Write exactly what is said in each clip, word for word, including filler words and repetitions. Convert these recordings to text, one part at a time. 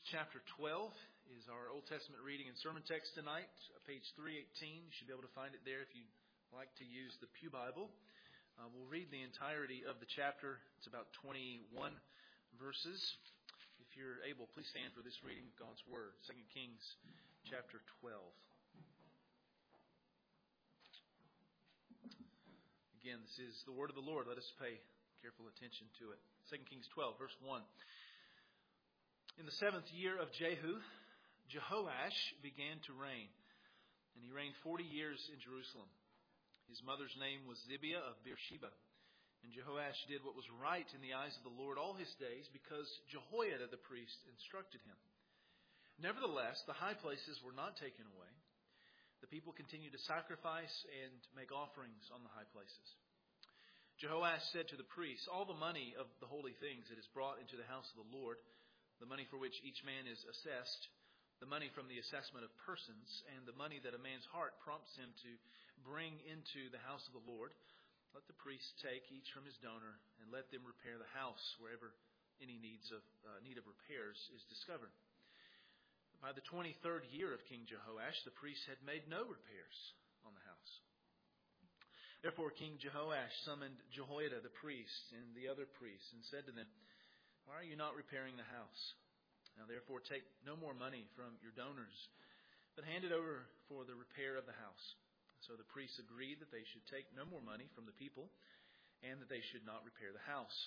chapter twelve is our Old Testament reading and sermon text tonight, page three eighteen. You should be able to find it there if you'd like to use the Pew Bible. Uh, we'll read the entirety of the chapter. It's about twenty-one verses. If you're able, please stand for this reading of God's Word. Second Kings chapter twelve. Again, this is the word of the Lord. Let us pay careful attention to it. Second Kings twelve, verse one. In the seventh year of Jehu, Jehoash began to reign, and he reigned forty years in Jerusalem. His mother's name was Zibiah of Beersheba. And Jehoash did what was right in the eyes of the Lord all his days, because Jehoiada the priest instructed him. Nevertheless, the high places were not taken away. The people continued to sacrifice and make offerings on the high places. Jehoash said to the priests, "All the money of the holy things that is brought into the house of the Lord, the money for which each man is assessed, the money from the assessment of persons, and the money that a man's heart prompts him to bring into the house of the Lord, let the priests take each from his donor, and let them repair the house wherever any needs of uh, need of repairs is discovered." By the twenty-third year of King Jehoash, the priests had made no repairs on the house. Therefore King Jehoash summoned Jehoiada the priest and the other priests and said to them, "Why are you not repairing the house? Now therefore take no more money from your donors, but hand it over for the repair of the house." So the priests agreed that they should take no more money from the people, and that they should not repair the house.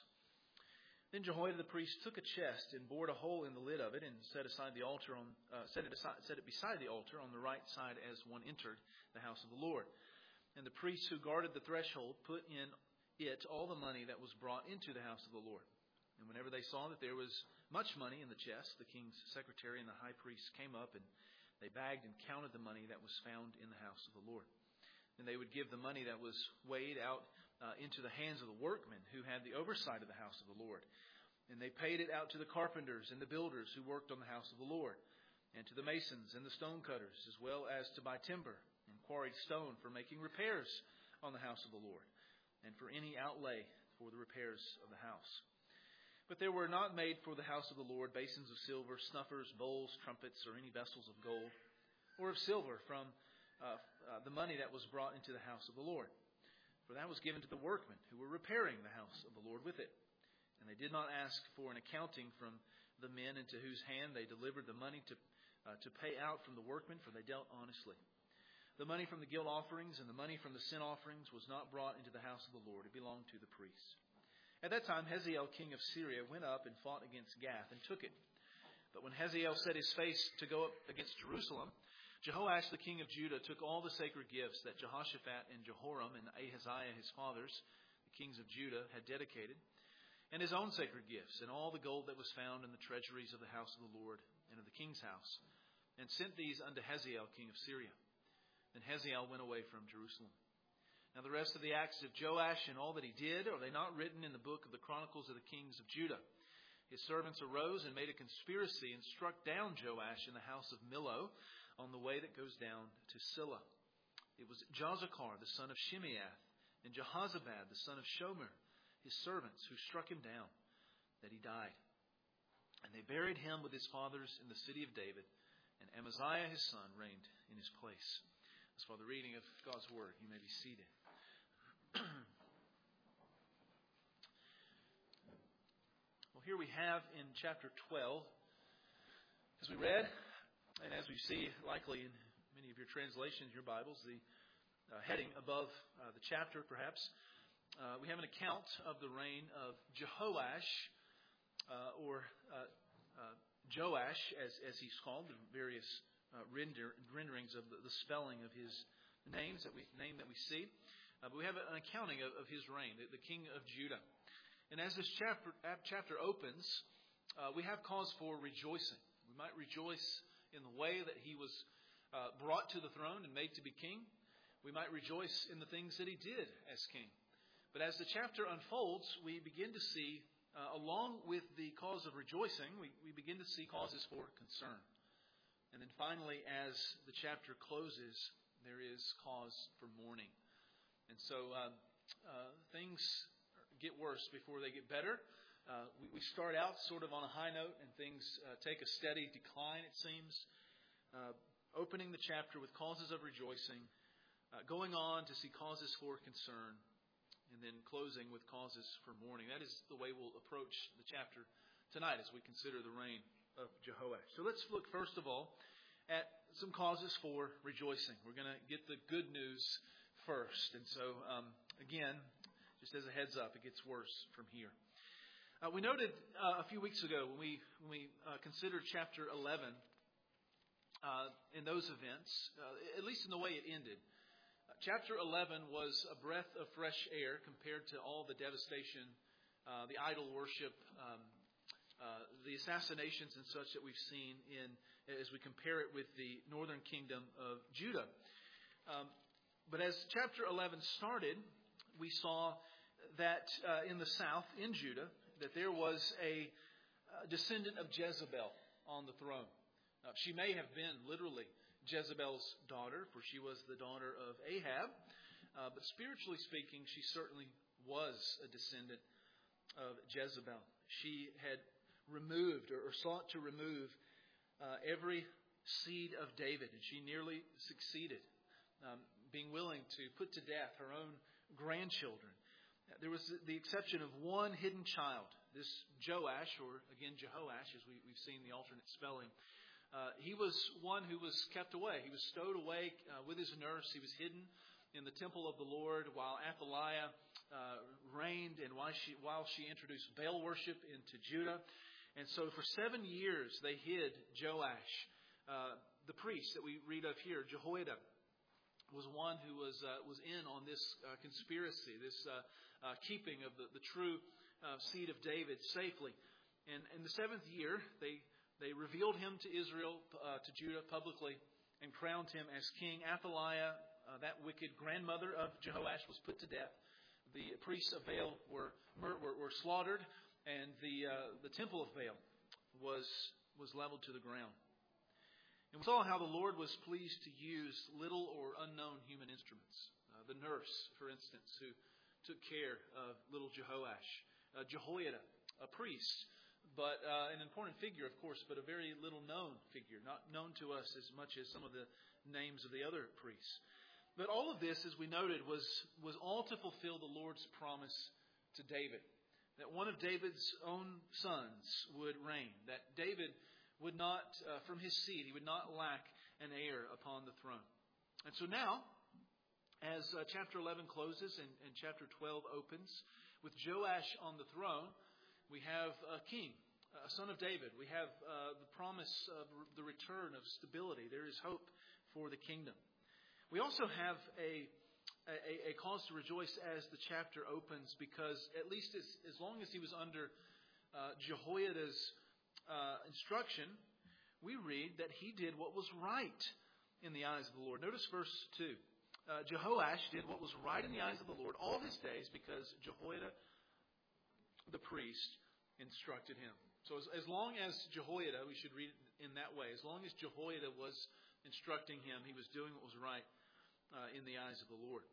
Then Jehoiada the priest took a chest and bored a hole in the lid of it, and set aside the altar on uh, set it aside, set it beside the altar on the right side as one entered the house of the Lord. And the priests who guarded the threshold put in it all the money that was brought into the house of the Lord. And whenever they saw that there was much money in the chest, the king's secretary and the high priest came up, and they bagged and counted the money that was found in the house of the Lord. And they would give the money that was weighed out uh, into the hands of the workmen who had the oversight of the house of the Lord. And they paid it out to the carpenters and the builders who worked on the house of the Lord, and to the masons and the stone cutters, as well as to buy timber and quarried stone for making repairs on the house of the Lord, and for any outlay for the repairs of the house. But there were not made for the house of the Lord basins of silver, snuffers, bowls, trumpets, or any vessels of gold, or of silver from uh, uh, the money that was brought into the house of the Lord. For that was given to the workmen who were repairing the house of the Lord with it. And they did not ask for an accounting from the men into whose hand they delivered the money to uh, to pay out from the workmen, for they dealt honestly. The money from the guilt offerings and the money from the sin offerings was not brought into the house of the Lord. It belonged to the priests. At that time, Hazael, king of Syria, went up and fought against Gath and took it. But when Hazael set his face to go up against Jerusalem, Jehoash, the king of Judah, took all the sacred gifts that Jehoshaphat and Jehoram and Ahaziah, his fathers, the kings of Judah, had dedicated, and his own sacred gifts, and all the gold that was found in the treasuries of the house of the Lord and of the king's house, and sent these unto Hazael, king of Syria. Then Hazael went away from Jerusalem. Now the rest of the acts of Joash and all that he did, are they not written in the book of the Chronicles of the kings of Judah? His servants arose and made a conspiracy and struck down Joash in the house of Millo on the way that goes down to Silla. It was Jozachar, the son of Shimeath, and Jehozabad, the son of Shomer, his servants, who struck him down, that he died. And they buried him with his fathers in the city of David, and Amaziah his son reigned in his place. As for the reading of God's Word, you may be seated. Well, here we have in chapter twelve, as we read, and as we see likely in many of your translations, your Bibles, the uh, heading above uh, the chapter perhaps, uh, we have an account of the reign of Jehoash, uh, or uh, uh, Joash, as, as he's called, the various uh, render, renderings of the, the spelling of his names that we name that we see. Uh, but we have an accounting of, of his reign, the, the king of Judah. And as this chapter, chapter opens, uh, we have cause for rejoicing. We might rejoice in the way that he was uh, brought to the throne and made to be king. We might rejoice in the things that he did as king. But as the chapter unfolds, we begin to see, uh, along with the cause of rejoicing, we, we begin to see causes for concern. And then finally, as the chapter closes, there is cause for mourning. And so uh, uh, things get worse before they get better. Uh, we, we start out sort of on a high note, and things uh, take a steady decline, it seems. Uh, opening the chapter with causes of rejoicing, uh, going on to see causes for concern, and then closing with causes for mourning. That is the way we'll approach the chapter tonight as we consider the reign of Jehoash. So let's look first of all at some causes for rejoicing. We're going to get the good news first. And so, um, again, just as a heads up, it gets worse from here. Uh, we noted uh, a few weeks ago when we when we uh, considered chapter eleven, uh, in those events, uh, at least in the way it ended, uh, chapter eleven was a breath of fresh air compared to all the devastation, uh, the idol worship, um, uh, the assassinations and such that we've seen in as we compare it with the northern kingdom of Judah. Um, but as chapter eleven started, we saw that uh, in the south, in Judah, that there was a uh, descendant of Jezebel on the throne. Uh, she may have been literally Jezebel's daughter, for she was the daughter of Ahab. Uh, but spiritually speaking, she certainly was a descendant of Jezebel. She had removed or, or sought to remove uh, every seed of David, and she nearly succeeded, um, being willing to put to death her own grandchildren. There was the exception of one hidden child, this Joash, or again Jehoash, as we, we've seen the alternate spelling. Uh, he was one who was kept away. He was stowed away uh, with his nurse. He was hidden in the temple of the Lord while Athaliah uh, reigned and while she, while she introduced Baal worship into Judah. And so for seven years they hid Joash. Uh, the priest that we read of here, Jehoiada, was one who was uh, was in on this uh, conspiracy, this uh, uh, keeping of the, the true uh, seed of David safely. And in the seventh year, they they revealed him to Israel, uh, to Judah publicly, and crowned him as king. Athaliah, uh, that wicked grandmother of Jehoash, was put to death. The priests of Baal were were, were slaughtered, and the uh, the temple of Baal was was leveled to the ground. And we saw how the Lord was pleased to use little or unknown human instruments. Uh, the nurse, for instance, who took care of little Jehoash. Uh, Jehoiada, a priest, but uh, an important figure, of course, but a very little known figure, not known to us as much as some of the names of the other priests. But all of this, as we noted, was, was all to fulfill the Lord's promise to David, that one of David's own sons would reign, that David would not, uh, from his seed, he would not lack an heir upon the throne. And so now, as uh, chapter eleven closes and, and chapter twelve opens, with Joash on the throne, we have a king, a son of David. We have uh, the promise of the return of stability. There is hope for the kingdom. We also have a, a, a cause to rejoice as the chapter opens, because at least as, as long as he was under uh, Jehoiada's Uh, instruction, we read that he did what was right in the eyes of the Lord. Notice verse two. Uh, Jehoash did what was right in the eyes of the Lord all his days because Jehoiada, the priest, instructed him. So as, as long as Jehoiada, we should read it in that way, as long as Jehoiada was instructing him, he was doing what was right uh, in the eyes of the Lord.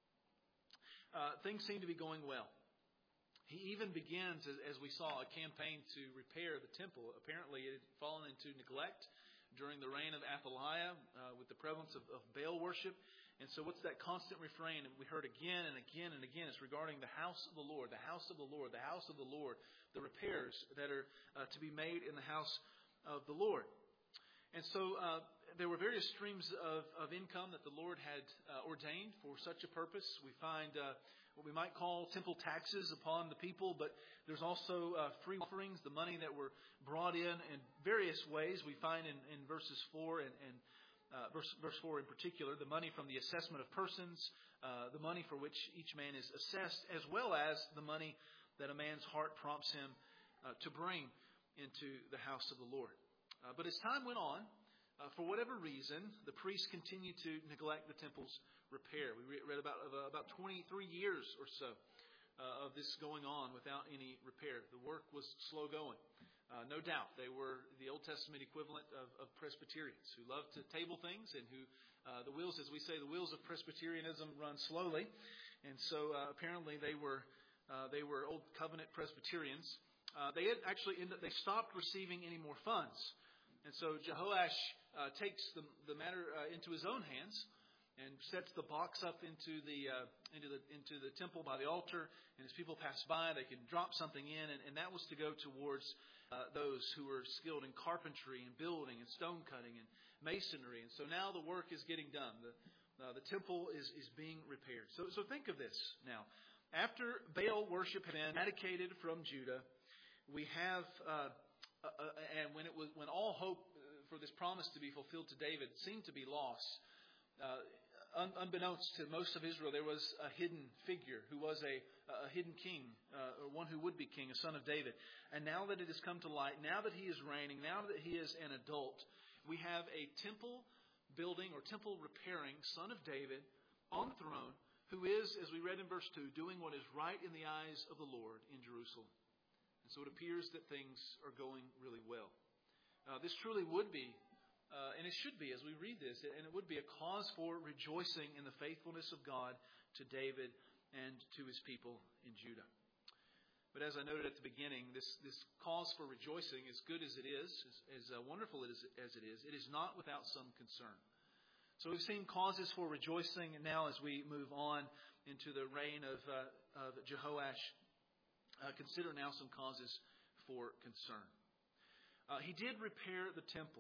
Uh, things seem to be going well. He even begins, as we saw, a campaign to repair the temple. Apparently it had fallen into neglect during the reign of Athaliah uh, with the prevalence of, of Baal worship. And so what's that constant refrain that we heard again and again and again? It's regarding the house of the Lord, the house of the Lord, the house of the Lord, the repairs that are uh, to be made in the house of the Lord. And so uh, there were various streams of, of income that the Lord had uh, ordained for such a purpose. We find uh, what we might call temple taxes upon the people, but there's also uh, free offerings, the money that were brought in in various ways. We find in, in verses four and, and uh, verse, verse four in particular, the money from the assessment of persons, uh, the money for which each man is assessed, as well as the money that a man's heart prompts him uh, to bring into the house of the Lord. Uh, but as time went on, uh, for whatever reason, the priests continued to neglect the temple's repair. We read about uh, about twenty-three years or so uh, of this going on without any repair. The work was slow going. Uh, no doubt, they were the Old Testament equivalent of, of Presbyterians who loved to table things and who uh, the wheels, as we say, the wheels of Presbyterianism run slowly. And so uh, apparently they were uh, they were Old Covenant Presbyterians. uh, they had actually ended, they stopped receiving any more funds. And so Jehoash uh, takes the, the matter uh, into his own hands and sets the box up into the uh, into the into the temple by the altar. And as people pass by, they can drop something in, and, and that was to go towards uh, those who were skilled in carpentry and building and stone cutting and masonry. And so now the work is getting done. The uh, the temple is is being repaired. So so think of this now. After Baal worship had been eradicated from Judah, we have, uh, uh, and when it was when all hope for this promise to be fulfilled to David seemed to be lost, uh, un- unbeknownst to most of Israel, there was a hidden figure who was a, a hidden king, uh, or one who would be king, a son of David. And now that it has come to light, now that he is reigning, now that he is an adult, we have a temple building or temple repairing son of David on the throne, who is, as we read in verse two, doing what is right in the eyes of the Lord in Jerusalem. And so it appears that things are going really well. Uh, this truly would be, uh, and it should be as we read this, and it would be a cause for rejoicing in the faithfulness of God to David and to his people in Judah. But as I noted at the beginning, this, this cause for rejoicing, as good as it is, as, as uh, wonderful as, as it is, it is not without some concern. So we've seen causes for rejoicing, and now as we move on into the reign of, uh, of Jehoash, uh, consider now some causes for concern. Uh, he did repair the temple.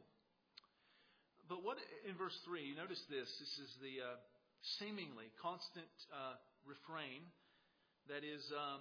But what in verse three, you notice this, this is the uh, seemingly constant uh, refrain that is um,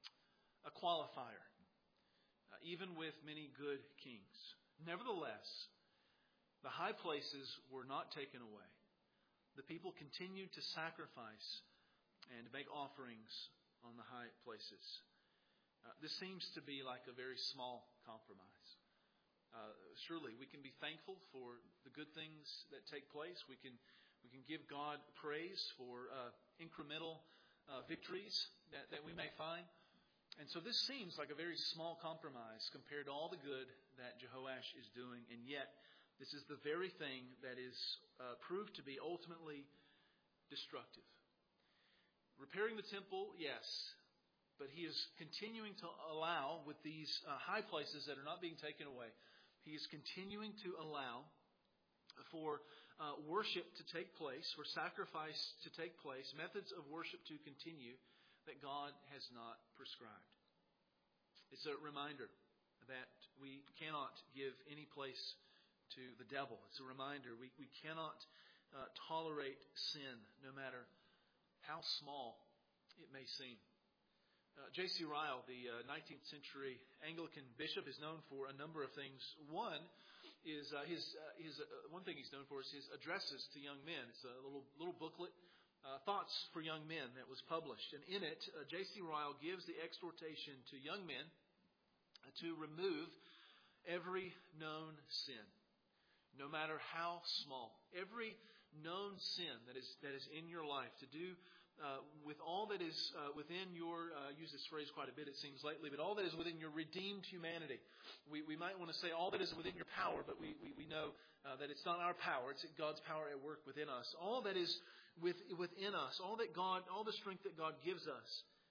a qualifier, uh, even with many good kings. Nevertheless, the high places were not taken away. The people continued to sacrifice and make offerings on the high places. Uh, this seems to be like a very small compromise. Uh, surely we can be thankful for the good things that take place. We can we can give God praise for uh, incremental uh, victories that, that we may find. And so this seems like a very small compromise compared to all the good that Jehoash is doing. And yet, this is the very thing that is uh, proved to be ultimately destructive. Repairing the temple, yes. But he is continuing to allow, with these uh, high places that are not being taken away, he is continuing to allow for uh, worship to take place, for sacrifice to take place, methods of worship to continue that God has not prescribed. It's a reminder that we cannot give any place to the devil. It's a reminder we, we cannot uh, tolerate sin, no matter how small it may seem. Uh, J C Ryle, the uh, nineteenth century Anglican bishop, is known for a number of things. One is uh, his uh, his uh, one thing he's known for is his addresses to young men. It's a little little booklet, uh, Thoughts for Young Men, that was published, and in it, uh, J C Ryle gives the exhortation to young men uh, to remove every known sin, no matter how small, every known sin that is that is in your life, to do. Uh, with all that is uh, within your, uh, use this phrase quite a bit, it seems lately, but all that is within your redeemed humanity. We we might want to say all that is within your power, but we, we, we know uh, that it's not our power, it's God's power at work within us. All that is with, within us, all that God, all the strength that God gives us,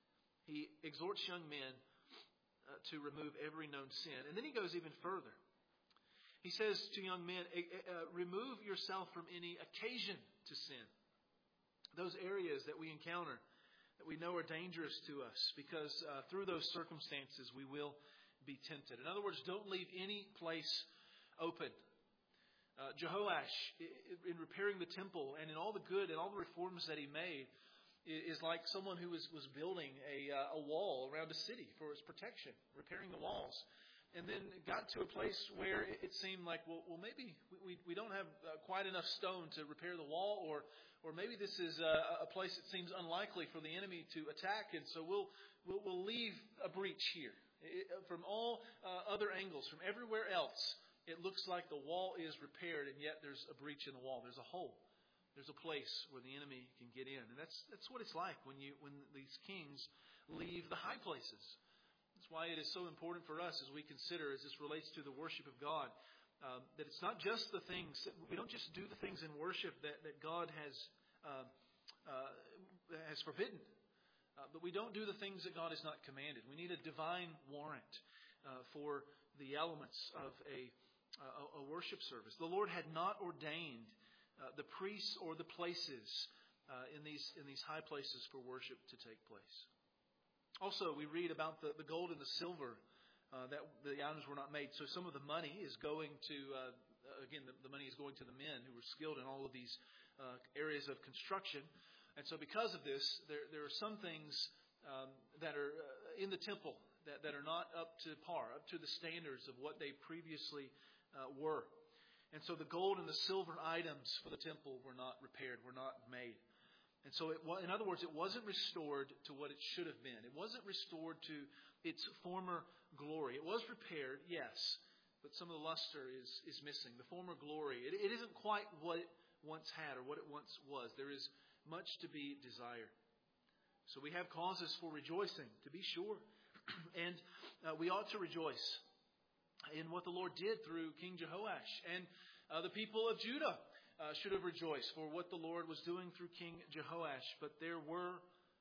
he exhorts young men uh, to remove every known sin. And then he goes even further. He says to young men, uh, remove yourself from any occasion to sin. Those areas that we encounter that we know are dangerous to us, because uh, through those circumstances we will be tempted. In other words, don't leave any place open. Uh, Jehoash, in repairing the temple and in all the good and all the reforms that he made, is like someone who was, was building a, uh, a wall around a city for its protection, repairing the walls. And then got to a place where it seemed like, well, well maybe we, we don't have uh, quite enough stone to repair the wall, or or maybe this is a, a place that seems unlikely for the enemy to attack, and so we'll we'll, we'll leave a breach here. It, from all uh, other angles, from everywhere else, it looks like the wall is repaired, and yet there's a breach in the wall. There's a hole. There's a place where the enemy can get in, and that's that's what it's like when you when these kings leave the high places. That's why it is so important for us as we consider, as this relates to the worship of God, um, that it's not just the things, that we don't just do the things in worship that, that God has uh, uh, has forbidden, uh, but we don't do the things that God has not commanded. We need a divine warrant. uh, for the elements of a, a, a worship service. The Lord had not ordained uh, the priests or the places uh, in these in these high places for worship to take place. Also, we read about the, the gold and the silver uh, that the items were not made. So some of the money is going to, uh, again, the, the money is going to the men who were skilled in all of these uh, areas of construction. And so because of this, there, there are some things um, that are uh, in the temple that, that are not up to par, up to the standards of what they previously uh, were. And so the gold and the silver items for the temple were not repaired, were not made. And so, it, in other words, it wasn't restored to what it should have been. It wasn't restored to its former glory. It was repaired, yes, but some of the luster is, is missing. The former glory, it, it isn't quite what it once had or what it once was. There is much to be desired. So we have causes for rejoicing, to be sure. And uh, we ought to rejoice in what the Lord did through King Jehoash. And uh, the people of Judah Uh, should have rejoiced for what the Lord was doing through King Jehoash. But there were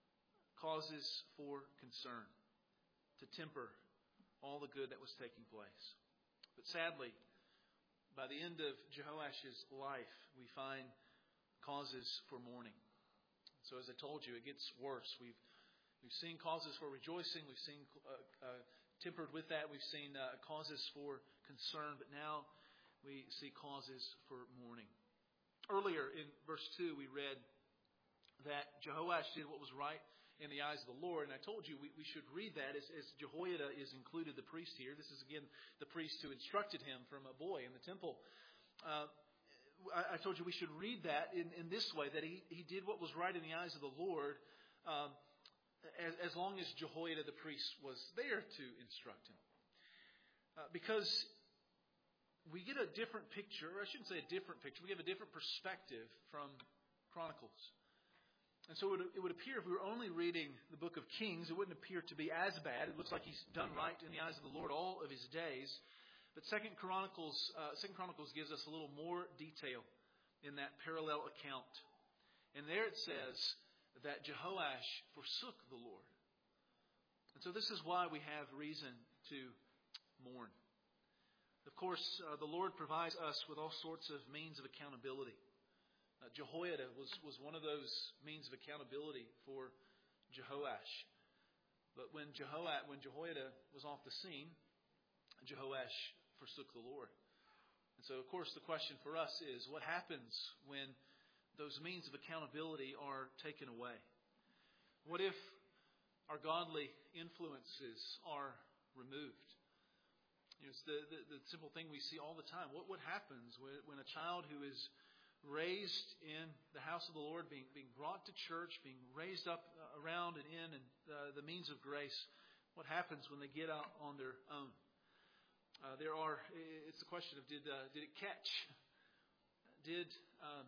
causes for concern to temper all the good that was taking place. But sadly, by the end of Jehoash's life, we find causes for mourning. So as I told you, it gets worse. We've we've seen causes for rejoicing. We've seen uh, uh, tempered with that. We've seen uh, causes for concern. But now we see causes for mourning. Earlier in verse two, we read that Jehoash did what was right in the eyes of the Lord. And I told you we, we should read that as, as Jehoiada is included, the priest here. This is, again, the priest who instructed him from a boy in the temple. Uh, I, I told you we should read that in, in this way, that he, he did what was right in the eyes of the Lord um, as, as long as Jehoiada, the priest, was there to instruct him. Uh, because we get a different picture, or I shouldn't say a different picture, we have a different perspective from Chronicles. And so it would, it would appear if we were only reading the book of Kings, it wouldn't appear to be as bad. It looks like he's done right in the eyes of the Lord all of his days. But Second Chronicles, uh, Second Chronicles gives us a little more detail in that parallel account. And there it says that Jehoash forsook the Lord. And so this is why we have reason to mourn. Of course, uh, the Lord provides us with all sorts of means of accountability. Uh, Jehoiada was, was one of those means of accountability for Jehoash. But when, Jehoa, when Jehoiada was off the scene, Jehoash forsook the Lord. And so, of course, the question for us is, what happens when those means of accountability are taken away? What if our godly influences are removed? It's the, the, the simple thing we see all the time. What what happens when, when a child who is raised in the house of the Lord, being being brought to church, being raised up around and in and uh, the means of grace, what happens when they get out on their own? Uh, there are. It's the question of did uh, did it catch? Did um,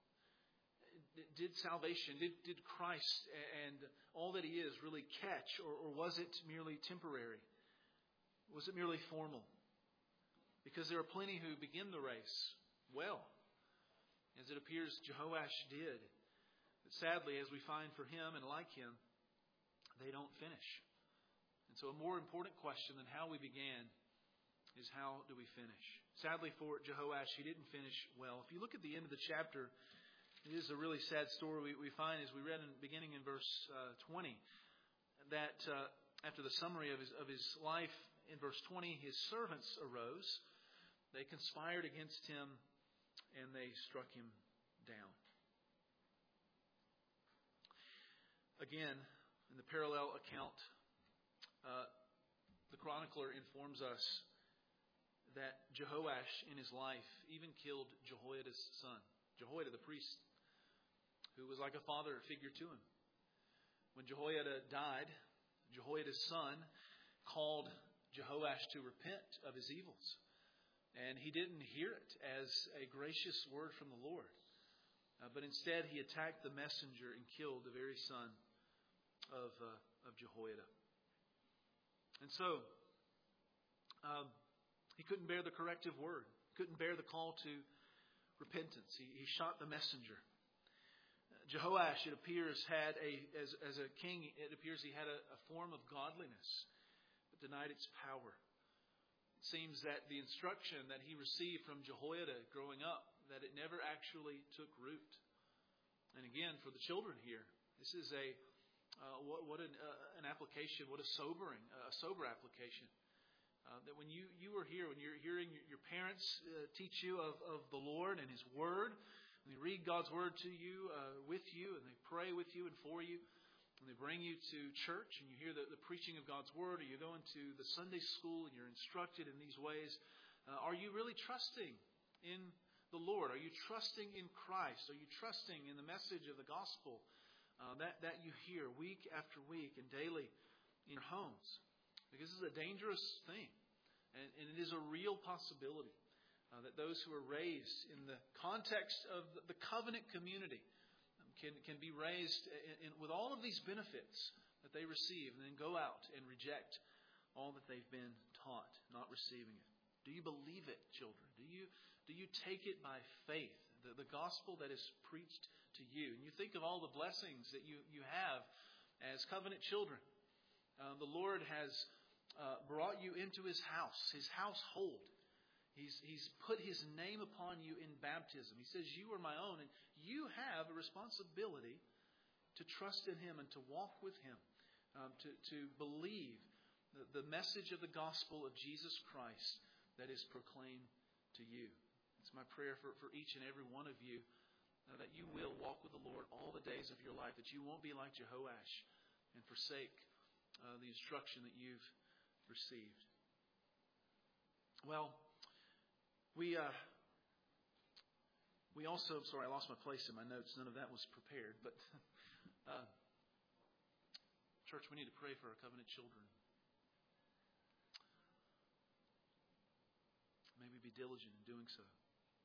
did salvation, did did Christ and all that He is really catch, or, or was it merely temporary? Was it merely formal? Because there are plenty who begin the race well, as it appears Jehoash did. But sadly, as we find for him and like him, they don't finish. And so a more important question than how we began is how do we finish? Sadly for Jehoash, he didn't finish well. If you look at the end of the chapter, it is a really sad story. We, we find, as we read in beginning in verse uh, twenty, that uh, after the summary of his of his life, in verse twenty, his servants arose. They conspired against him and they struck him down. Again, in the parallel account, uh, the chronicler informs us that Jehoash in his life even killed Jehoiada's son, Jehoiada the priest, who was like a father figure to him. When Jehoiada died, Jehoiada's son called Jehoash to repent of his evils. And he didn't hear it as a gracious word from the Lord. Uh, but instead he attacked the messenger and killed the very son of, uh, of Jehoiada. And so, um, he couldn't bear the corrective word. Couldn't bear the call to repentance. He, he shot the messenger. Jehoash, it appears, had a as, as a king, it appears he had a, a form of godliness, but denied its power. It seems that the instruction that he received from Jehoiada growing up, that it never actually took root. And again, for the children here, this is a uh, what, what an, uh, an application, what a sobering, uh, a sober application. Uh, that when you, you are here, when you're hearing your parents uh, teach you of, of the Lord and His Word, when they read God's Word to you, uh, with you, and they pray with you and for you, and they bring you to church and you hear the, the preaching of God's Word, or you go into the Sunday school and you're instructed in these ways, uh, are you really trusting in the Lord? Are you trusting in Christ? Are you trusting in the message of the gospel uh, that, that you hear week after week and daily in your homes? Because this is a dangerous thing, and, and it is a real possibility uh, that those who are raised in the context of the covenant community Can, can be raised in, in, with all of these benefits that they receive, and then go out and reject all that they've been taught, not receiving it. Do you believe it, children? Do you do you take it by faith, the, the gospel that is preached to you? And you think of all the blessings that you, you have as covenant children. Uh, the Lord has uh, brought you into His house, His household. He's, he's put His name upon you in baptism. He says, you are my own, and you have a responsibility to trust in Him and to walk with Him, um, to, to believe the, the message of the gospel of Jesus Christ that is proclaimed to you. It's my prayer for, for each and every one of you uh, that you will walk with the Lord all the days of your life, that you won't be like Jehoash and forsake uh, the instruction that you've received. Well, We uh, we also, sorry, I lost my place in my notes. None of that was prepared. But, uh, church, we need to pray for our covenant children. Maybe be diligent in doing so.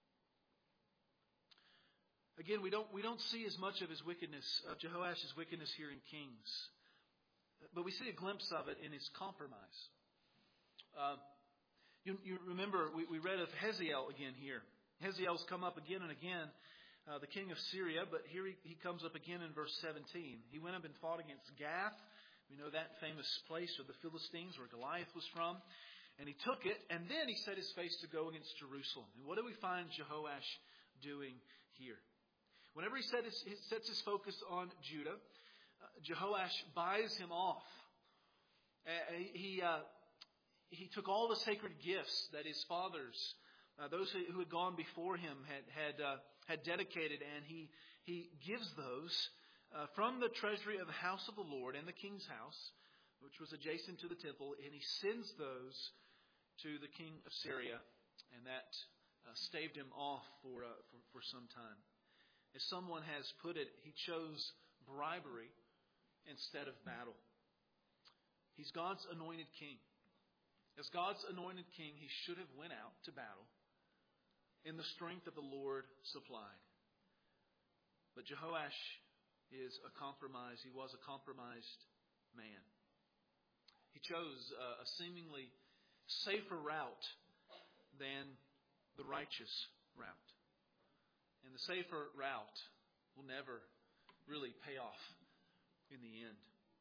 Again, we don't we don't see as much of his wickedness, of Jehoash's wickedness here in Kings, but we see a glimpse of it in his compromise. Uh, You, you remember, we, we read of Hazael again here. Hazael's come up again and again, uh, the king of Syria, but here he, he comes up again in verse seventeen. He went up and fought against Gath. We know that famous place of the Philistines where Goliath was from. And he took it, and then he set his face to go against Jerusalem. And what do we find Jehoash doing here? Whenever he, set his, he sets his focus on Judah, uh, Jehoash buys him off. Uh, he... Uh, He took all the sacred gifts that his fathers, uh, those who had gone before him, had had uh, had dedicated, and he he gives those uh, from the treasury of the house of the Lord and the king's house, which was adjacent to the temple, and he sends those to the king of Syria, and that uh, staved him off for, uh, for for some time. As someone has put it, he chose bribery instead of battle. He's God's anointed king. As God's anointed king, he should have went out to battle in the strength that the Lord supplied. But Jehoash is a compromise. He was a compromised man. He chose a seemingly safer route than the righteous route. And the safer route will never really pay off in the end.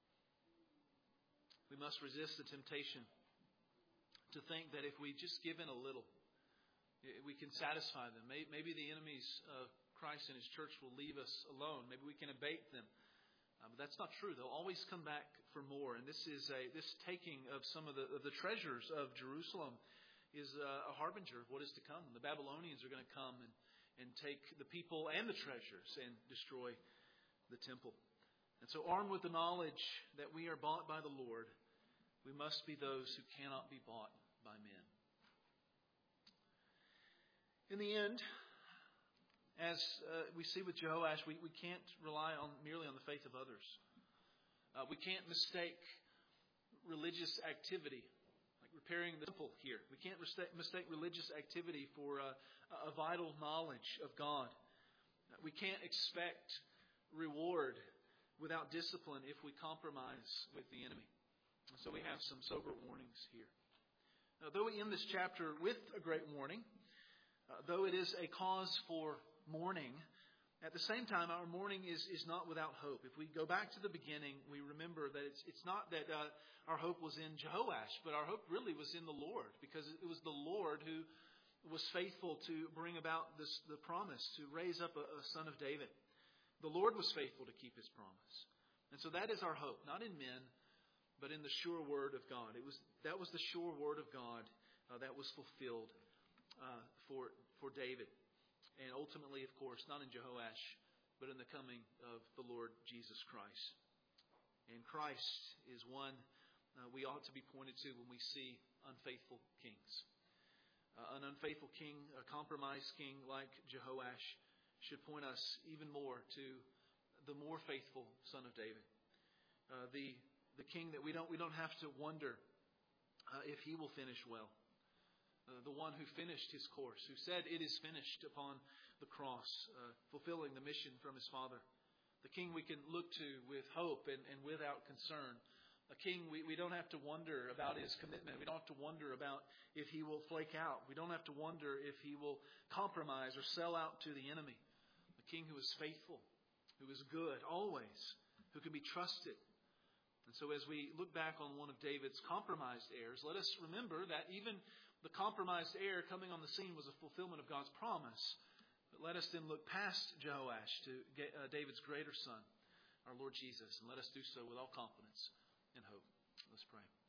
We must resist the temptation to think that if we just give in a little, we can satisfy them. Maybe the enemies of Christ and His church will leave us alone. Maybe we can abate them. Uh, but that's not true. They'll always come back for more. And this is a this taking of some of the of the treasures of Jerusalem is a, a harbinger of what is to come. The Babylonians are going to come and, and take the people and the treasures and destroy the temple. And so, armed with the knowledge that we are bought by the Lord, we must be those who cannot be bought by men. In the end, as uh, we see with Jehoash, we, we can't rely on merely on the faith of others. Uh, we can't mistake religious activity, like repairing the temple here. We can't mistake, mistake religious activity for uh, a vital knowledge of God. We can't expect reward without discipline if we compromise with the enemy. So we have some sober warnings here. Now, though we end this chapter with a great warning, uh, though it is a cause for mourning At the same time, our mourning is, is not without hope. If we go back to the beginning, we remember that it's it's not that uh, our hope was in Jehoash, but our hope really was in the Lord, because it was the Lord who was faithful to bring about this, the promise to raise up a, a son of David. The Lord was faithful to keep His promise. And so that is our hope, not in men, but in the sure word of God. It was that was the sure word of God uh, that was fulfilled uh, for for David. And ultimately, of course, not in Jehoash, but in the coming of the Lord Jesus Christ. And Christ is one uh, we ought to be pointed to when we see unfaithful kings. Uh, an unfaithful king, a compromised king like Jehoash, should point us even more to the more faithful son of David. Uh, the the king that we don't we don't have to wonder uh, if he will finish well. Uh, the one who finished his course, who said it is finished upon the cross, uh, fulfilling the mission from his Father. The king we can look to with hope and, and without concern. A king we, we don't have to wonder about his commitment. We don't have to wonder about if he will flake out. We don't have to wonder if he will compromise or sell out to the enemy. A king who is faithful, who is good always, who can be trusted. And so as we look back on one of David's compromised heirs, let us remember that even the compromised heir coming on the scene was a fulfillment of God's promise. But let us then look past Jehoash to David's greater son, our Lord Jesus. And let us do so with all confidence and hope. Let's pray.